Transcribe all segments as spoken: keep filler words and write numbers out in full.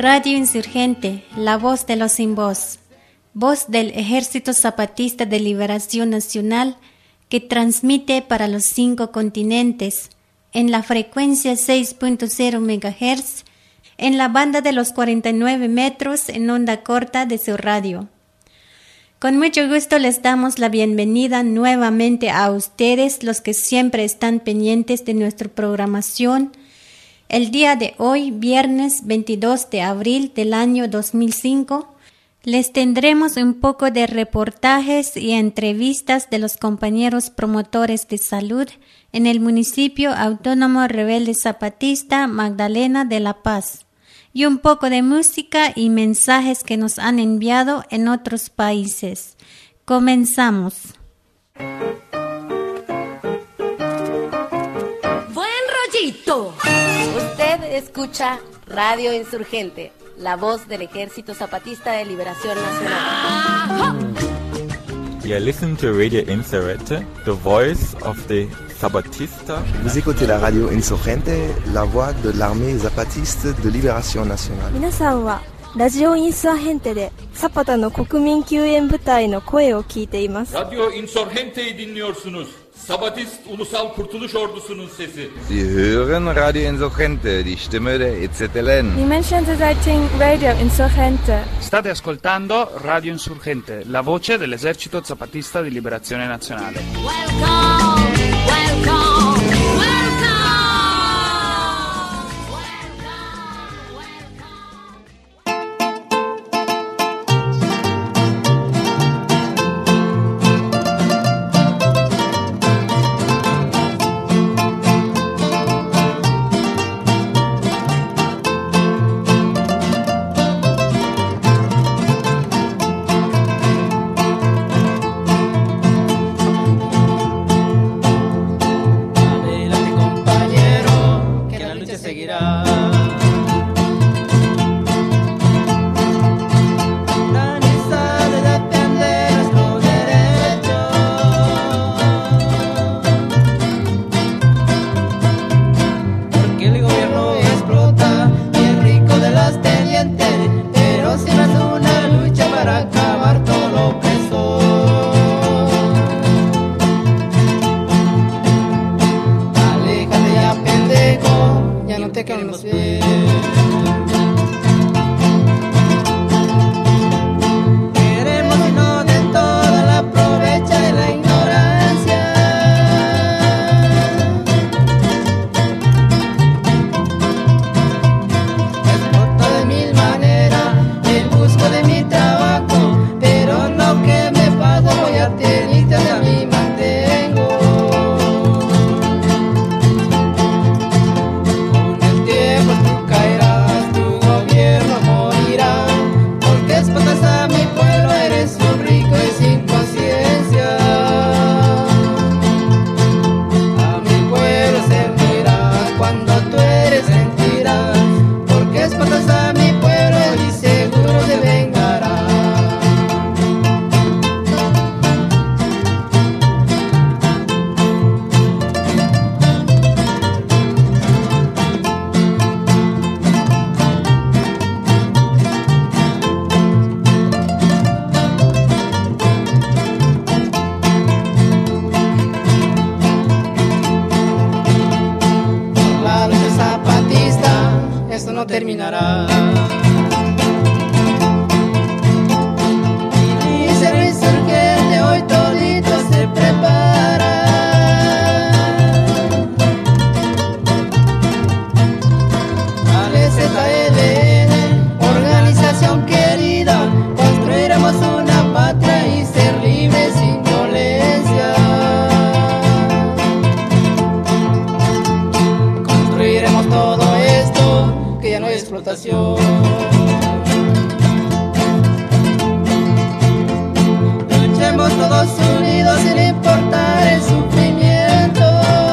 Radio Insurgente, la voz de los sin voz, voz del Ejército Zapatista de Liberación Nacional que transmite para los cinco continentes en la frecuencia seis punto cero megahertz, en la banda de los cuarenta y nueve metros en onda corta de su radio. Con mucho gusto les damos la bienvenida nuevamente a ustedes, los que siempre están pendientes de nuestra programación. El día de hoy, viernes veintidós de abril del año dos mil cinco, les tendremos un poco de reportajes y entrevistas de los compañeros promotores de salud en el municipio autónomo rebelde zapatista Magdalena de la Paz, y un poco de música y mensajes que nos han enviado en otros países. Comenzamos. Buen rollito. Usted escucha Radio Insurgente, la voz del Ejército Zapatista de Liberación Nacional. You listen to Radio Insurgente, the voice of the Zapatista. Vous écoutez la radio Insurgente, la voix de l'armée zapatiste de libération nationale. 皆さんはラジオインサーヘンテでサパタの国民救援部隊の声を聞いています。 Radyo Insurgente'yi dinliyorsunuz. Sabatist Ulusal Kurtuluş Ordusu'nun sesi. Sie hören Radio Insurgente, die Stimme der E Z L N. Die Menschen Zeitung Radio Insurgente. State ascoltando Radio Insurgente, la voce dell'Esercito Zapatista di Liberazione Nazionale. Welcome, welcome, welcome. Terminará. Y ser insurgente hoy todito se prepara. Al E Z L N, organización querida, construiremos una patria y ser libres sin violencia. Construiremos todo esto, que ya no hay explotación. Luchemos todos unidos sin importar el sufrimiento.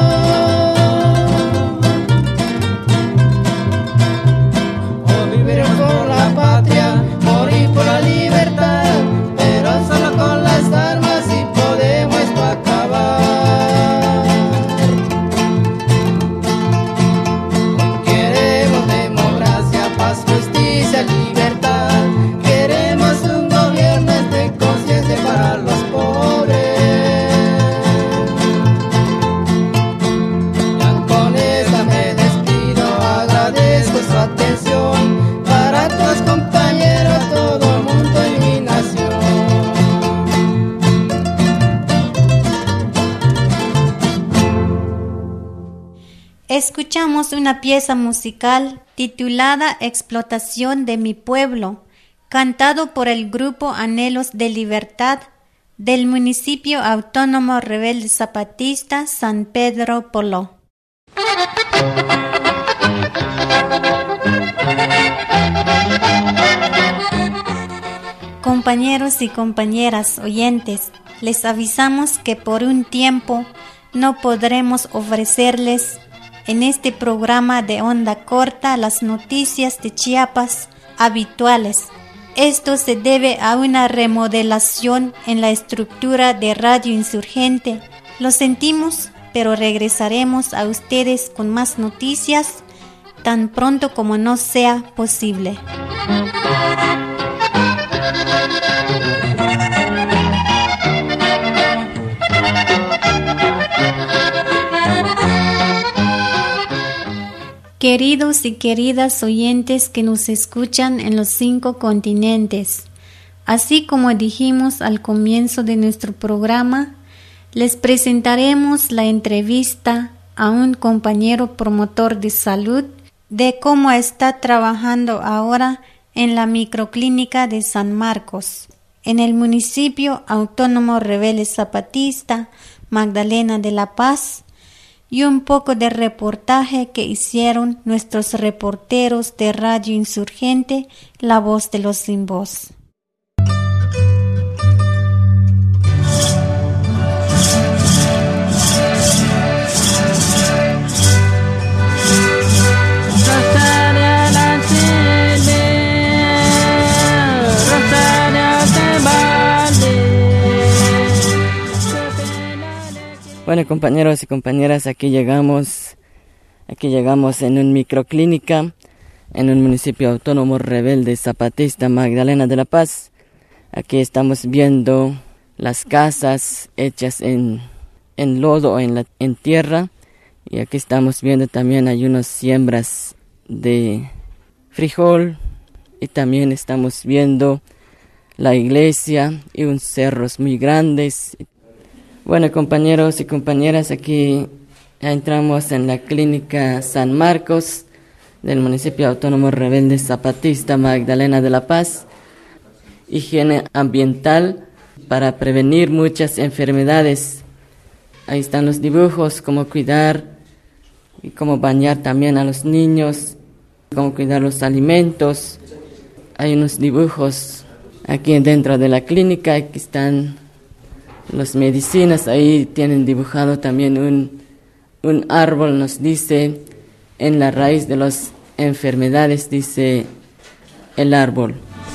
O viviremos por la patria, morir por la libertad, pero solo con las armas y podemos esto acabar. Queremos democracia, paz, justicia. Escuchamos una pieza musical titulada Explotación de mi pueblo, cantado por el grupo Anhelos de Libertad del municipio autónomo rebelde zapatista San Pedro Polo. Compañeros y compañeras oyentes, les avisamos que por un tiempo no podremos ofrecerles en este programa de onda corta las noticias de Chiapas habituales. Esto se debe a una remodelación en la estructura de Radio Insurgente. Lo sentimos, pero regresaremos a ustedes con más noticias tan pronto como nos sea posible. Queridos y queridas oyentes que nos escuchan en los cinco continentes, así como dijimos al comienzo de nuestro programa, les presentaremos la entrevista a un compañero promotor de salud de cómo está trabajando ahora en la microclínica de San Marcos, en el municipio autónomo rebelde zapatista Magdalena de la Paz, y un poco de reportaje que hicieron nuestros reporteros de Radio Insurgente, La Voz de los Sin Voz. Bueno, compañeros y compañeras, aquí llegamos, aquí llegamos en una microclínica en un municipio autónomo rebelde zapatista Magdalena de la Paz. Aquí estamos viendo las casas hechas en, en lodo o en, la, en tierra, y aquí estamos viendo también hay unas siembras de frijol, y también estamos viendo la iglesia y unos cerros muy grandes. Bueno, compañeros y compañeras, aquí ya entramos en la clínica San Marcos del municipio autónomo rebelde zapatista Magdalena de la Paz. Higiene ambiental para prevenir muchas enfermedades. Ahí están los dibujos, cómo cuidar y cómo bañar también a los niños, cómo cuidar los alimentos. Hay unos dibujos aquí dentro de la clínica, aquí están las medicinas, ahí tienen dibujado también un, un árbol, nos dice, en la raíz de las enfermedades, dice el árbol.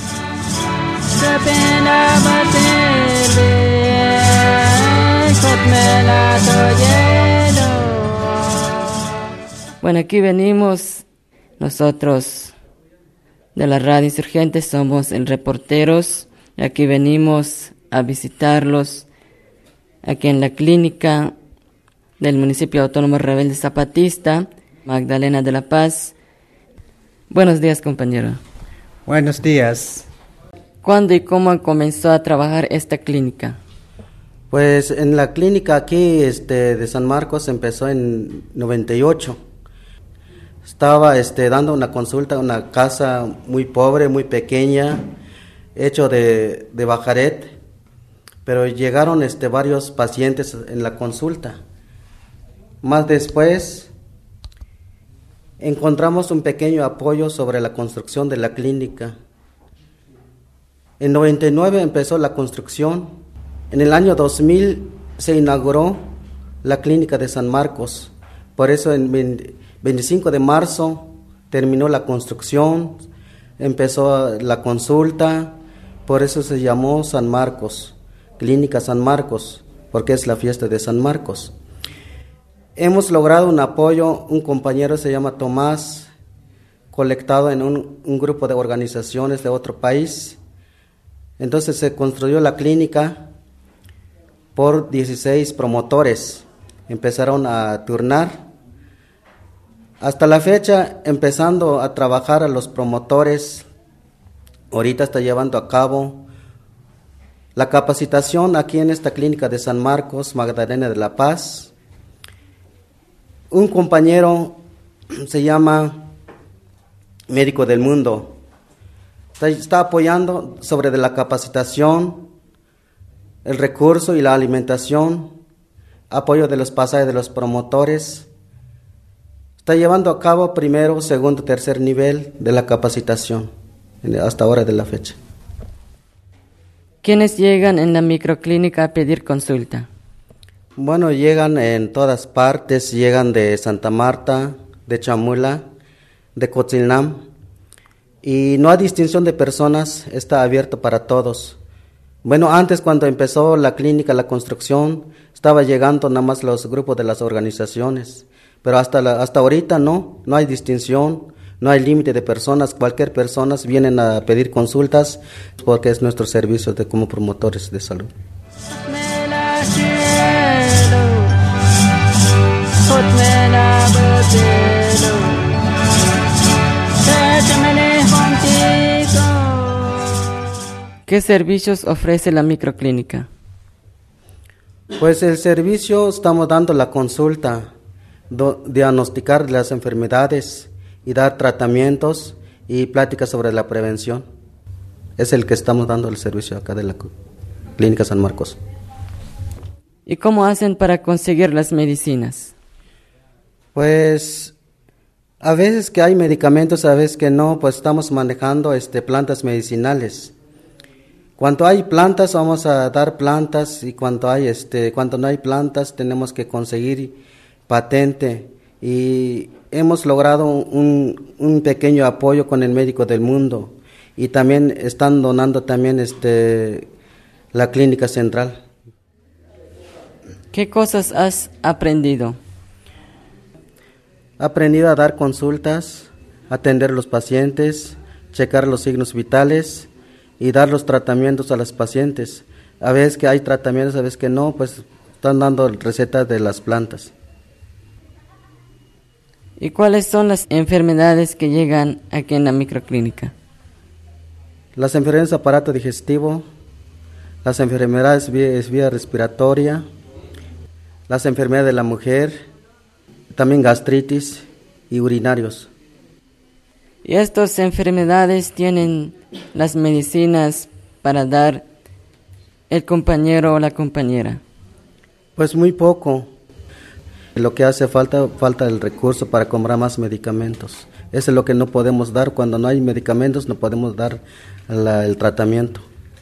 Bueno, aquí venimos nosotros de la Radio Insurgente, somos el reporteros, y aquí venimos a visitarlos aquí en la clínica del municipio autónomo rebelde zapatista Magdalena de la Paz. Buenos días, compañero. Buenos días. ¿Cuándo y cómo comenzó a trabajar esta clínica? Pues en la clínica aquí este, de San Marcos empezó en noventa y ocho. Estaba este, dando una consulta en una casa muy pobre, muy pequeña, hecho de, de bajaret. Pero llegaron este, varios pacientes en la consulta. Más después encontramos un pequeño apoyo sobre la construcción de la clínica. En noventa y nueve empezó la construcción. En el año dos mil se inauguró la clínica de San Marcos. Por eso en veinticinco de marzo terminó la construcción, empezó la consulta, por eso se llamó San Marcos. Clínica San Marcos, porque es la fiesta de San Marcos. Hemos logrado un apoyo, un compañero se llama Tomás, colectado en un, un grupo de organizaciones de otro país. Entonces se construyó la clínica por dieciséis promotores. Empezaron a turnar. Hasta la fecha, empezando a trabajar a los promotores, ahorita está llevando a cabo la capacitación aquí en esta clínica de San Marcos, Magdalena de la Paz. un compañero se llama Médico del Mundo. Está, está apoyando sobre de la capacitación, el recurso y la alimentación, apoyo de los pasajes de los promotores. Está llevando a cabo primero, segundo, tercer nivel de la capacitación hasta ahora de la fecha. ¿Quiénes llegan en la microclínica a pedir consulta? Bueno, llegan en todas partes, llegan de Santa Marta, de Chamula, de Cotzilnam, y no hay distinción de personas, está abierto para todos. Bueno, antes cuando empezó la clínica, la construcción, estaba llegando nada más los grupos de las organizaciones, pero hasta, la, hasta ahorita no, no hay distinción, no hay límite de personas, cualquier persona vienen a pedir consultas porque es nuestro servicio de, como promotores de salud. ¿Qué servicios ofrece la microclínica? Pues el servicio estamos dando la consulta, do, diagnosticar las enfermedades y dar tratamientos y pláticas sobre la prevención. Es el que estamos dando el servicio acá de la Clínica San Marcos. ¿Y cómo hacen para conseguir las medicinas? Pues a veces que hay medicamentos, a veces que no, pues estamos manejando este, plantas medicinales. Cuando hay plantas vamos a dar plantas y cuando hay este cuando no hay plantas tenemos que conseguir patente y hemos logrado un, un pequeño apoyo con el Médico del Mundo y también están donando también este la clínica central. ¿Qué cosas has aprendido? He aprendido a dar consultas, atender a los pacientes, checar los signos vitales y dar los tratamientos a los pacientes. A veces que hay tratamientos, a veces que no, pues están dando recetas de las plantas. ¿Y cuáles son las enfermedades que llegan aquí en la microclínica? Las enfermedades de aparato digestivo, las enfermedades vía, vía respiratoria, las enfermedades de la mujer, también gastritis y urinarios. ¿Y estas enfermedades tienen las medicinas para dar el compañero o la compañera? Pues muy poco. Lo que hace falta, falta el recurso para comprar más medicamentos. Eso es lo que no podemos dar. Cuando no hay medicamentos no podemos dar la, el tratamiento.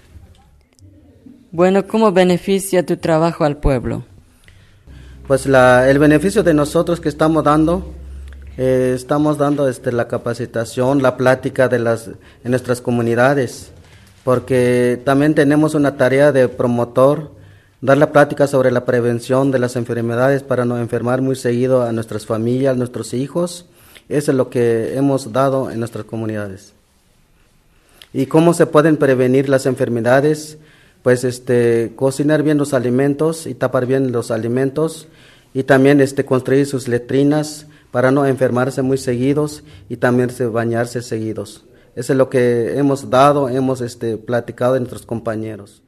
Bueno, ¿cómo beneficia tu trabajo al pueblo? Pues la, el beneficio de nosotros que estamos dando, eh, estamos dando este, la capacitación, la plática de las, en nuestras comunidades, porque también tenemos una tarea de promotor, dar la plática sobre la prevención de las enfermedades para no enfermar muy seguido a nuestras familias, a nuestros hijos. Eso es lo que hemos dado en nuestras comunidades. ¿Y cómo se pueden prevenir las enfermedades? Pues este, cocinar bien los alimentos y tapar bien los alimentos y también este, construir sus letrinas para no enfermarse muy seguidos y también este, bañarse seguidos. Eso es lo que hemos dado, hemos este, platicado en nuestros compañeros.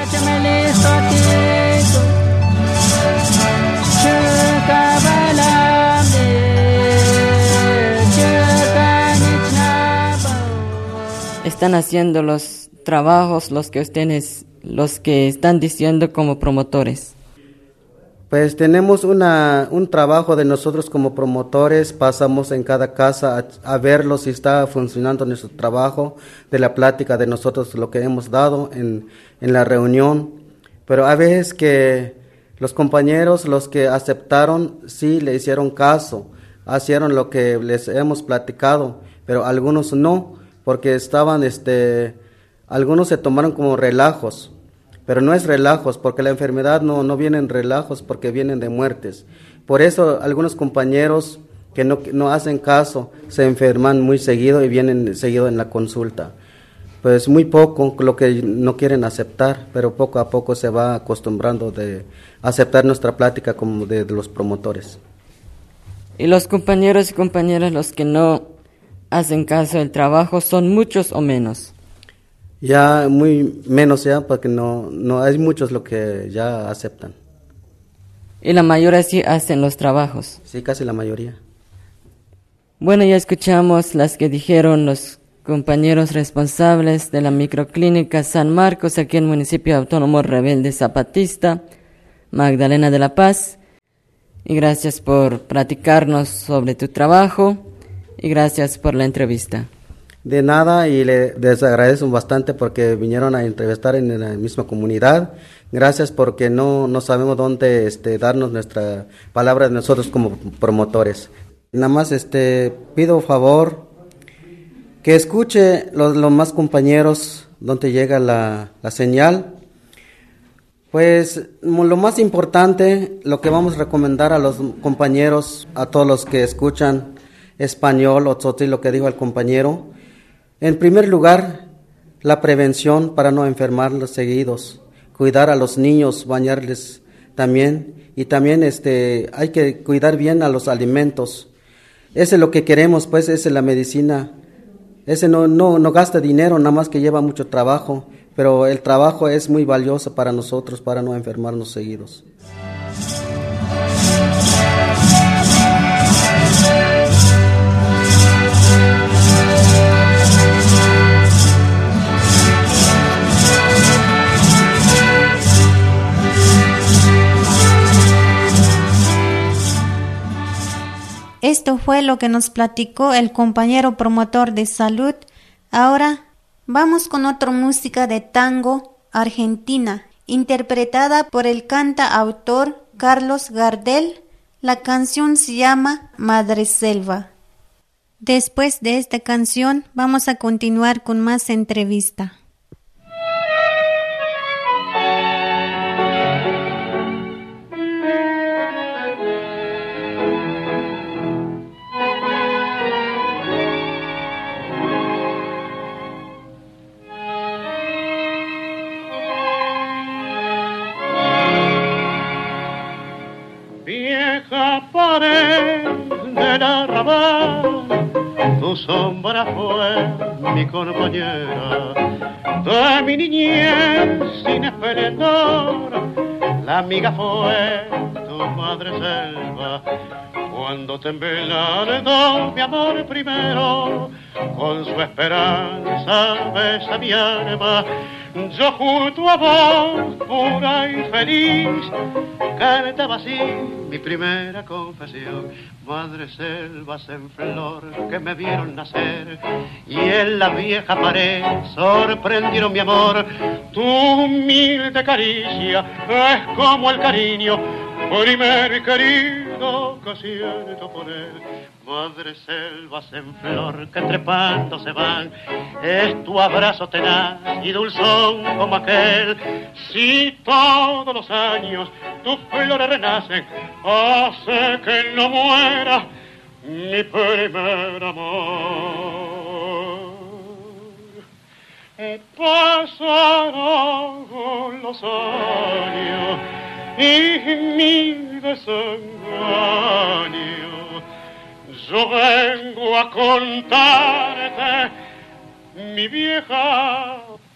Están haciendo los trabajos los que ustedes, los que están diciendo como promotores. Pues tenemos una, un trabajo de nosotros como promotores, pasamos en cada casa a, a verlo si está funcionando nuestro trabajo, de la plática de nosotros, lo que hemos dado en, en la reunión, pero a veces que los compañeros, los que aceptaron, sí le hicieron caso, hicieron lo que les hemos platicado, pero algunos no, porque estaban, este, algunos se tomaron como relajos. Pero no es relajos, porque la enfermedad no, no viene en relajos, porque vienen de muertes. Por eso algunos compañeros que no, no hacen caso se enferman muy seguido y vienen seguido en la consulta. Pues muy poco lo que no quieren aceptar, pero poco a poco se va acostumbrando de aceptar nuestra plática como de, de los promotores. ¿Y los compañeros y compañeras, los que no hacen caso del trabajo, son muchos o menos? Ya muy menos ya, porque no, no hay muchos lo que ya aceptan. Y la mayoría sí hacen los trabajos. Sí, casi la mayoría. Bueno, ya escuchamos las que dijeron los compañeros responsables de la microclínica San Marcos aquí en el municipio autónomo rebelde zapatista, Magdalena de la Paz. Y gracias por platicarnos sobre tu trabajo y gracias por la entrevista. De nada, y le, les agradezco bastante porque vinieron a entrevistar en la misma comunidad. Gracias porque no, no sabemos dónde este, darnos nuestra palabra de nosotros como promotores. Nada más este, pido favor que escuche los, los más compañeros donde llega la, la señal. Pues lo más importante, lo que vamos a recomendar a los compañeros, a todos los que escuchan español o tzotzil, lo que dijo el compañero. En primer lugar, la prevención para no enfermarlos seguidos, cuidar a los niños, bañarles también, y también este hay que cuidar bien a los alimentos. Ese es lo que queremos, pues, esa es la medicina. Ese no, no, no gasta dinero, nada más que lleva mucho trabajo, pero el trabajo es muy valioso para nosotros, para no enfermarnos seguidos. Esto fue lo que nos platicó el compañero promotor de salud. Ahora vamos con otra música de tango argentina, interpretada por el cantautor Carlos Gardel. La canción se llama Madreselva. Después de esta canción vamos a continuar con más entrevista. Del arrabal, tu sombra fue mi compañera, de mi niñez sin esplendor, la amiga fue tu madre selva, cuando te embelando mi amor primero, con su esperanza besa mi alma, yo junto a vos, pura y feliz, cantaba así mi primera confesión. Madre selvas en flor que me vieron nacer y en la vieja pared sorprendieron mi amor. Tu humilde caricia es como el cariño, primer querido que siento por él. Madre selvas en flor que trepando se van, es tu abrazo tenaz y dulzón como aquel. Si todos los años tus flores renacen, hace que no muera mi primer amor. Pasaron los años y mi desengaño, yo vengo a contarte mi vieja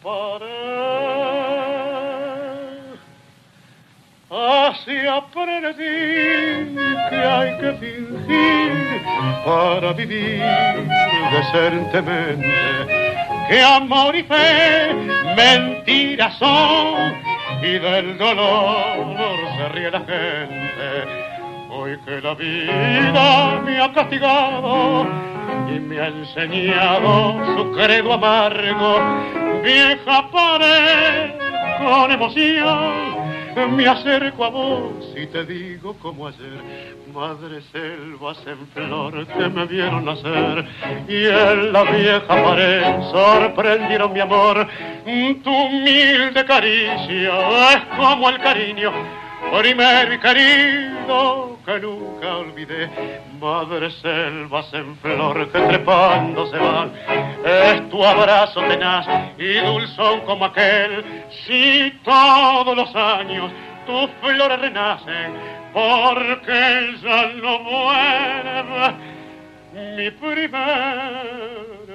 pared. Así aprendí que hay que fingir para vivir decentemente, que amor y fe mentiras son y del dolor se ríe la gente. Hoy que la vida me ha castigado y me ha enseñado su credo amargo, vieja pared con emoción me acerco a vos y te digo como ayer, madre selvas en flor que me vieron nacer y en la vieja pared sorprendieron mi amor. Tu humilde caricia es como el cariño, primer querido que nunca olvidé. Madre selvas en flor que trepando se van, es tu abrazo tenaz y dulzón como aquel. Si todos los años tus flores renacen, porque ya no muere mi primer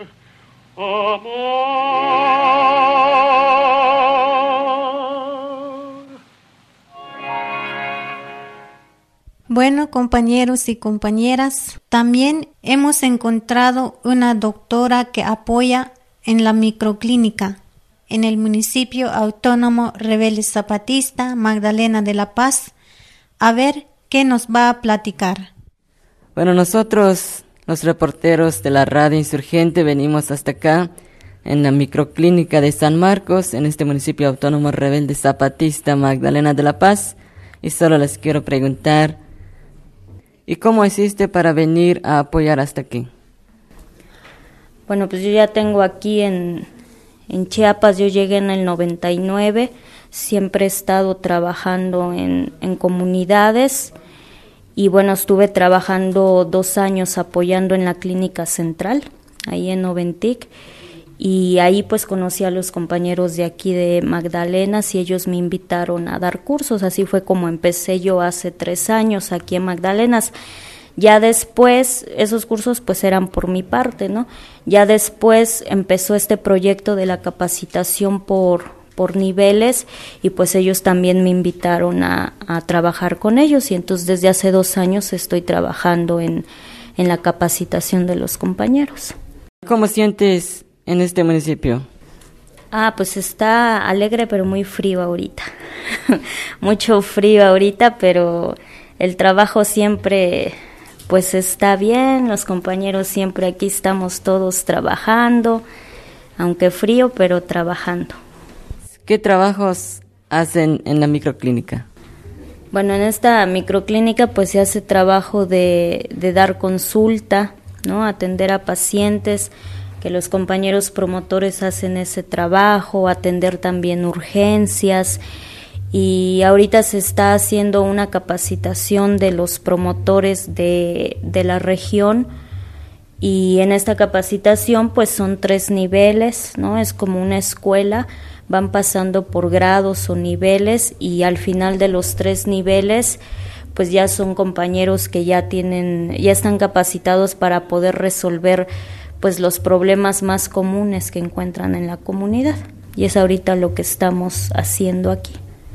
amor. Bueno, compañeros y compañeras, también hemos encontrado una doctora que apoya en la microclínica en el municipio autónomo Rebelde Zapatista Magdalena de la Paz. A ver qué nos va a platicar. Bueno, nosotros, los reporteros de la Radio Insurgente, venimos hasta acá en la microclínica de San Marcos, en este municipio autónomo Rebelde Zapatista Magdalena de la Paz, y solo les quiero preguntar, ¿y cómo hiciste para venir a apoyar hasta aquí? Bueno, pues yo ya tengo aquí en, en Chiapas, yo llegué en el noventa y nueve, siempre he estado trabajando en, en comunidades y bueno, estuve trabajando dos años apoyando en la clínica central, ahí en Noventic, y ahí pues conocí a los compañeros de aquí de Magdalenas y ellos me invitaron a dar cursos, así fue como empecé yo hace tres años aquí en Magdalenas. Ya después, esos cursos pues eran por mi parte, ¿no? Ya después empezó este proyecto de la capacitación por, por niveles y pues ellos también me invitaron a, a trabajar con ellos y entonces desde hace dos años estoy trabajando en, en la capacitación de los compañeros. ¿Cómo sientes en este municipio? Ah, pues está alegre pero muy frío ahorita. Mucho frío ahorita, pero el trabajo siempre pues está bien, los compañeros siempre aquí estamos todos trabajando, aunque frío, pero trabajando. ¿Qué trabajos hacen en la microclínica? Bueno, en esta microclínica pues se hace trabajo de, de dar consulta, ¿no? Atender a pacientes, que los compañeros promotores hacen ese trabajo, atender también urgencias. Y ahorita se está haciendo una capacitación de los promotores de, de la región y en esta capacitación pues son tres niveles, ¿no? Es como una escuela, van pasando por grados o niveles y al final de los tres niveles pues ya son compañeros que ya tienen, ya están capacitados para poder resolver pues los problemas más comunes que encuentran en la comunidad y es ahorita lo que estamos haciendo aquí.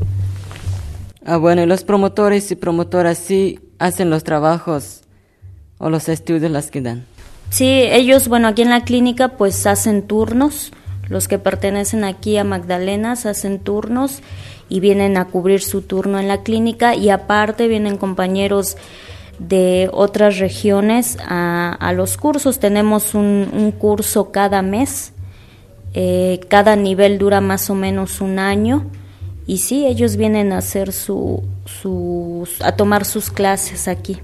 Ah, bueno, y los promotores y promotoras sí hacen los trabajos o los estudios las que dan. Sí, ellos, bueno, aquí en la clínica pues hacen turnos, los que pertenecen aquí a Magdalenas hacen turnos y vienen a cubrir su turno en la clínica y aparte vienen compañeros de otras regiones a, a los cursos. Tenemos un, un curso cada mes, eh, cada nivel dura más o menos un año. Y sí, ellos vienen a hacer su, sus, a tomar sus clases aquí.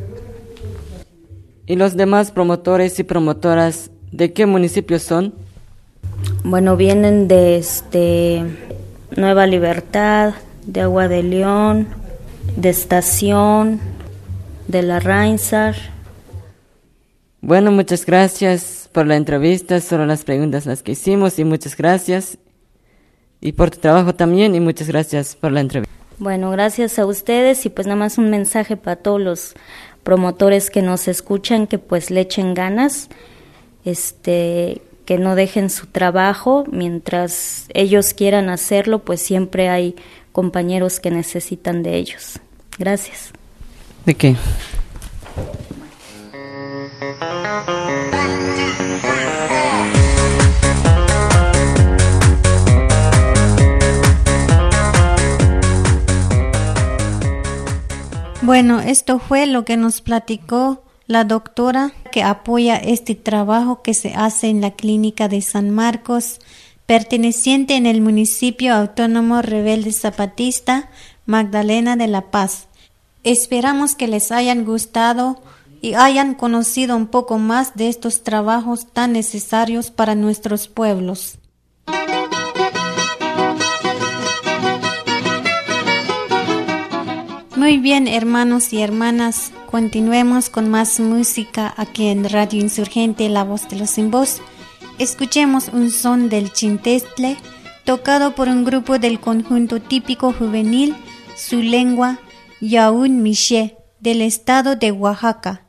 ¿Y los demás promotores y promotoras de qué municipios son? Bueno, vienen de este, Nueva Libertad, de Agua de León, de Estación, de la Reinsar. Bueno, muchas gracias por la entrevista, solo las preguntas las que hicimos y muchas gracias. Y por tu trabajo también y muchas gracias por la entrevista. Bueno, gracias a ustedes y pues nada más un mensaje para todos los promotores que nos escuchan, que pues le echen ganas, este, que no dejen su trabajo, mientras ellos quieran hacerlo, pues siempre hay compañeros que necesitan de ellos. Gracias. ¿De qué? Bueno, esto fue lo que nos platicó la doctora que apoya este trabajo que se hace en la clínica de San Marcos, perteneciente en el municipio autónomo Rebelde Zapatista Magdalena de la Paz. Esperamos que les hayan gustado y hayan conocido un poco más de estos trabajos tan necesarios para nuestros pueblos. Muy bien, hermanos y hermanas, continuemos con más música aquí en Radio Insurgente, La Voz de los Sin Voz. Escuchemos un son del chintestle, tocado por un grupo del conjunto típico juvenil, su lengua, Yaún Miché, del estado de Oaxaca.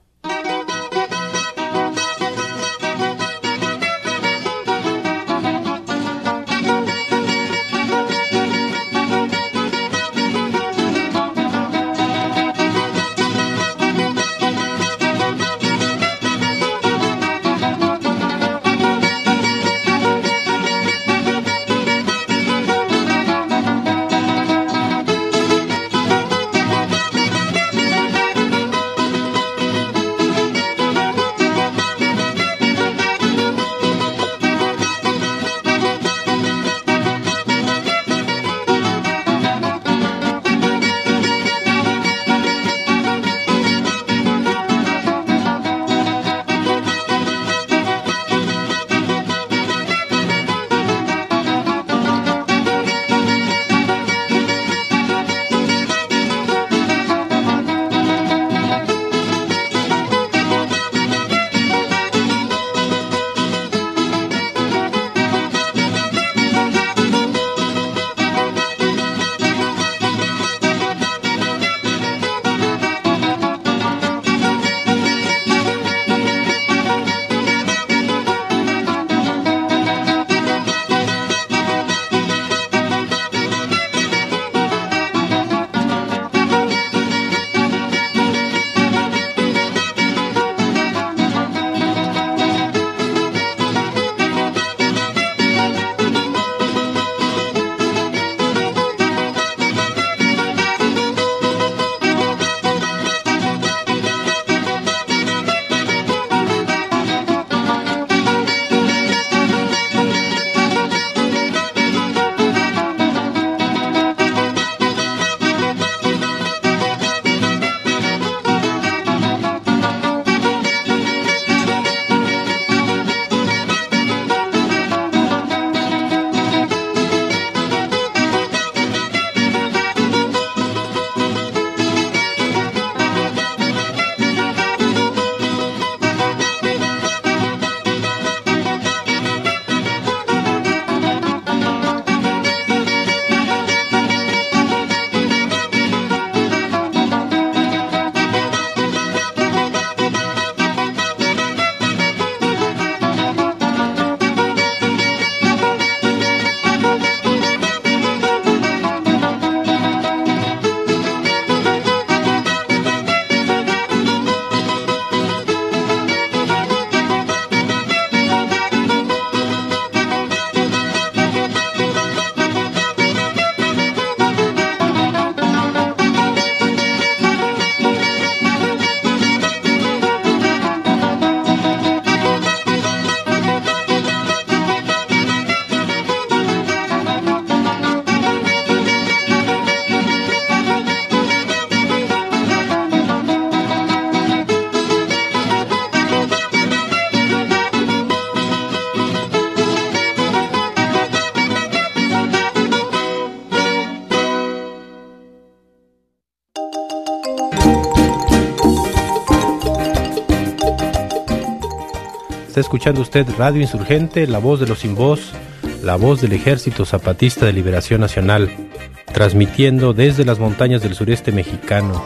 Está escuchando usted Radio Insurgente, la voz de los sin voz, la voz del Ejército Zapatista de Liberación Nacional, transmitiendo desde las montañas del sureste mexicano.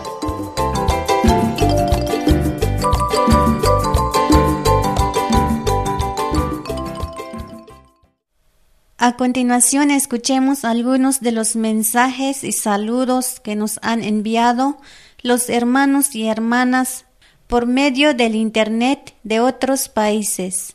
A continuación, escuchemos algunos de los mensajes y saludos que nos han enviado los hermanos y hermanas por medio del Internet de otros países.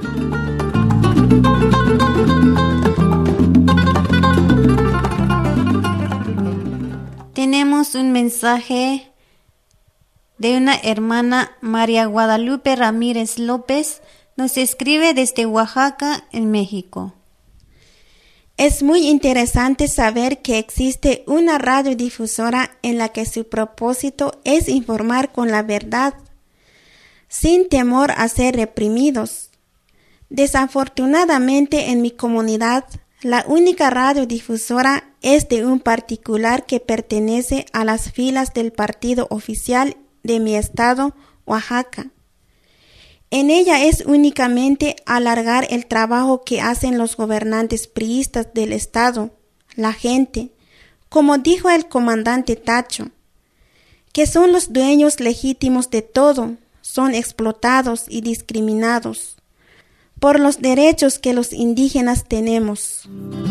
Tenemos un mensaje de una hermana, María Guadalupe Ramírez López, nos escribe desde Oaxaca, en México. Es muy interesante saber que existe una radiodifusora en la que su propósito es informar con la verdad, sin temor a ser reprimidos. Desafortunadamente, en mi comunidad, la única radiodifusora es de un particular que pertenece a las filas del partido oficial de mi estado, Oaxaca. En ella es únicamente alargar el trabajo que hacen los gobernantes priistas del estado, la gente, como dijo el comandante Tacho, que son los dueños legítimos de todo, son explotados y discriminados por los derechos que los indígenas tenemos.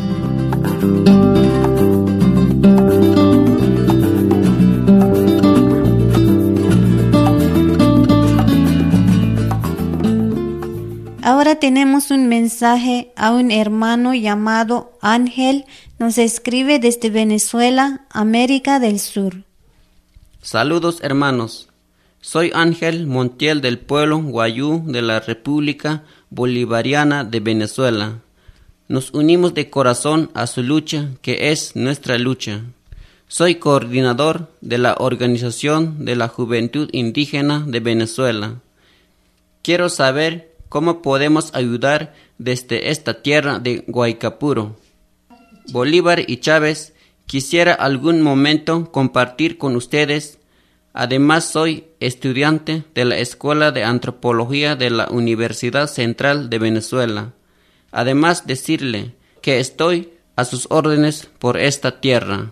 Ahora tenemos un mensaje a un hermano llamado Ángel, nos escribe desde Venezuela, América del Sur. Saludos hermanos, soy Ángel Montiel del pueblo Guayú de la República Bolivariana de Venezuela. Nos unimos de corazón a su lucha, que es nuestra lucha. Soy coordinador de la Organización de la Juventud Indígena de Venezuela. Quiero saber ¿cómo podemos ayudar desde esta tierra de Guaycapuro? Bolívar y Chávez, quisiera algún momento compartir con ustedes. Además, soy estudiante de la Escuela de Antropología de la Universidad Central de Venezuela. Además, decirle que estoy a sus órdenes por esta tierra.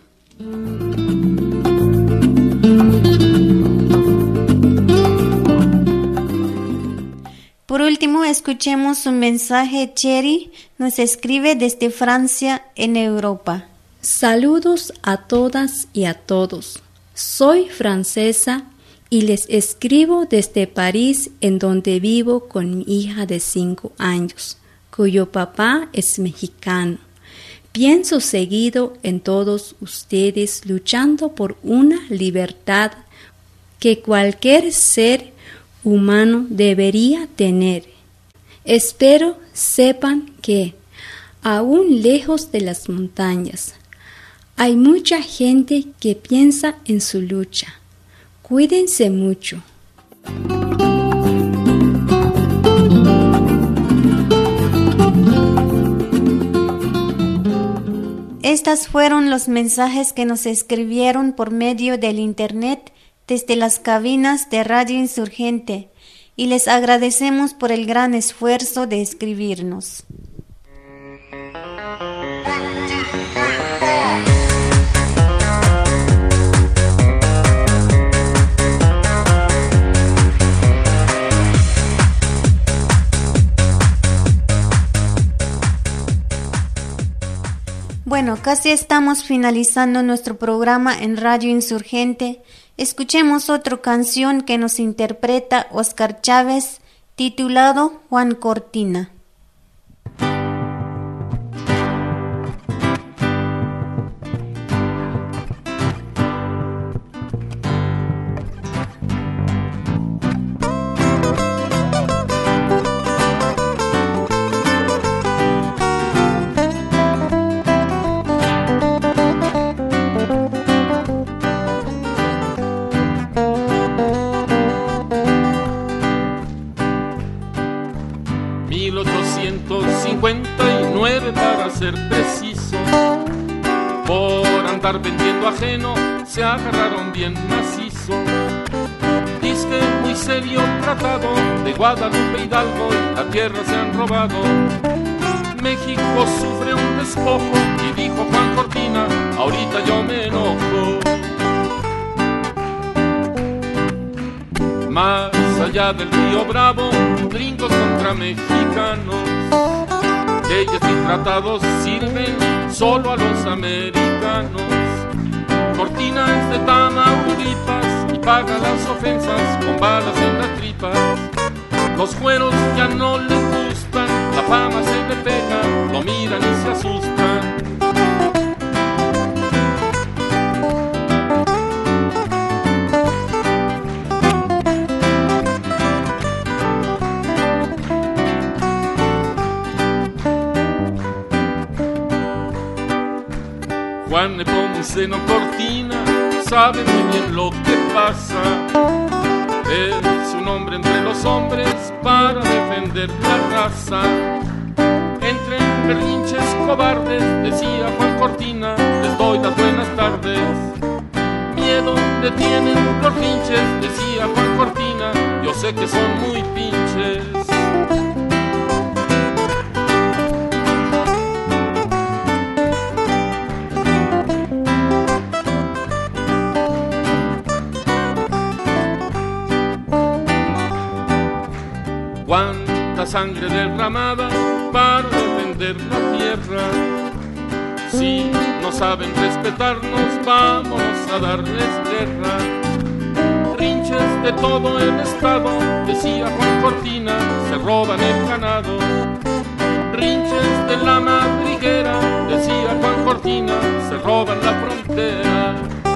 Por último, escuchemos un mensaje. Cherry nos escribe desde Francia, en Europa. Saludos a todas y a todos. Soy francesa y les escribo desde París, en donde vivo con mi hija de cinco años, cuyo papá es mexicano. Pienso seguido en todos ustedes luchando por una libertad que cualquier ser humano debería tener. Espero sepan que, aún lejos de las montañas, hay mucha gente que piensa en su lucha. Cuídense mucho. Estos fueron los mensajes que nos escribieron por medio del Internet desde las cabinas de Radio Insurgente, y les agradecemos por el gran esfuerzo de escribirnos. Bueno, casi estamos finalizando nuestro programa en Radio Insurgente. Escuchemos otra canción que nos interpreta Oscar Chávez, titulado Juan Cortina. mil ochocientos cincuenta y nueve para ser preciso, por andar vendiendo ajeno se agarraron bien macizo. Disque muy serio tratado de de Guadalupe Hidalgo y la tierra se han robado. México sufre un despojo y dijo Juan Cortina, ahorita yo me enojo. Más allá del río Bravo, gringos contra mexicanos, leyes y tratados sirven solo a los americanos. Cortina es de Tamaulipas y paga las ofensas con balas en las tripas. Los cueros ya no le gustan, la fama se le pega, lo miran y se asustan. Juan Nepomuceno Cortina sabe muy bien lo que pasa. Es un hombre entre los hombres para defender la raza. Entre berrinches cobardes, decía Juan Cortina, les doy las buenas tardes. Miedo le tienen los rinches, decía Juan Cortina, yo sé que son muy pinches. Cuánta sangre derramada para defender la tierra. Si no saben respetarnos, vamos a darles guerra. Rinches de todo el estado, decía Juan Cortina, se roban el ganado. Rinches de la madriguera, decía Juan Cortina, se roban la frontera.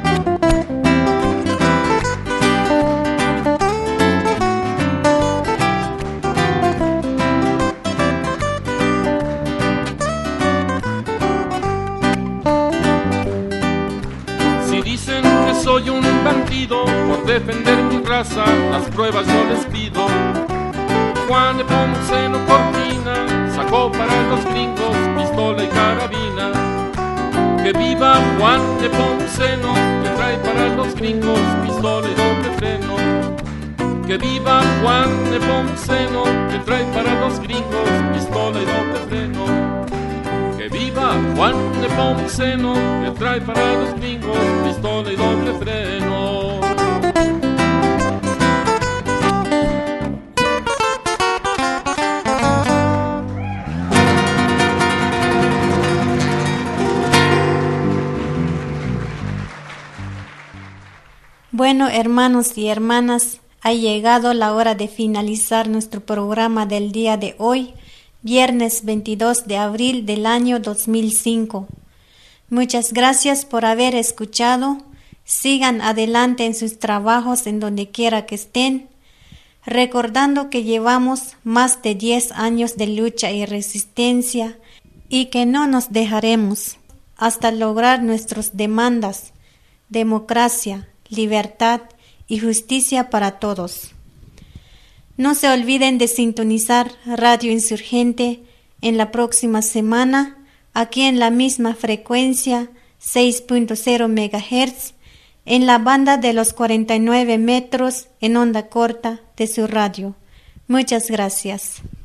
Soy un bandido por defender mi raza, las pruebas yo les pido. Juan Nepomuceno Cortina sacó para los gringos pistola y carabina. Que viva Juan Nepomuceno, que trae para los gringos pistola y doble freno. Que viva Juan Nepomuceno, que trae para los gringos pistola y doble freno. Que viva Juan Nepomuceno, que trae para los gringos pistola y doble freno. Bueno, hermanos y hermanas, ha llegado la hora de finalizar nuestro programa del día de hoy, viernes veintidós de abril del año dos mil cinco. Muchas gracias por haber escuchado. Sigan adelante en sus trabajos en donde quiera que estén, recordando que llevamos más de diez años de lucha y resistencia y que no nos dejaremos hasta lograr nuestras demandas, democracia, libertad y justicia para todos. No se olviden de sintonizar Radio Insurgente en la próxima semana, aquí en la misma frecuencia, seis punto cero megahertz, en la banda de los cuarenta y nueve metros en onda corta de su radio. Muchas gracias.